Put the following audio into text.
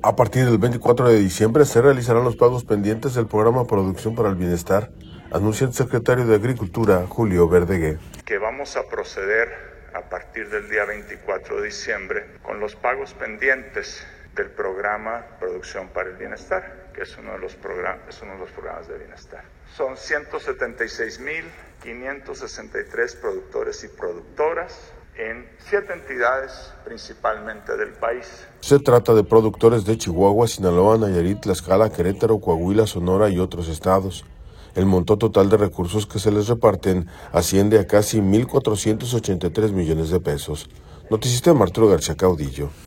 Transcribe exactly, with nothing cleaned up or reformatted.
A partir del veinticuatro de diciembre se realizarán los pagos pendientes del programa Producción para el Bienestar, anuncia el secretario de Agricultura, Julio Verdeguer. Que vamos a proceder a partir del día veinticuatro de diciembre con los pagos pendientes del programa Producción para el Bienestar, que es uno de los, program- es uno de los programas de bienestar. Son ciento setenta y seis mil quinientos sesenta y tres productores y productoras en siete entidades principalmente del país. Se trata de productores de Chihuahua, Sinaloa, Nayarit, Tlaxcala, Querétaro, Coahuila, Sonora y otros estados. El monto total de recursos que se les reparten asciende a casi mil cuatrocientos ochenta y tres millones de pesos. Noticista Arturo García Caudillo.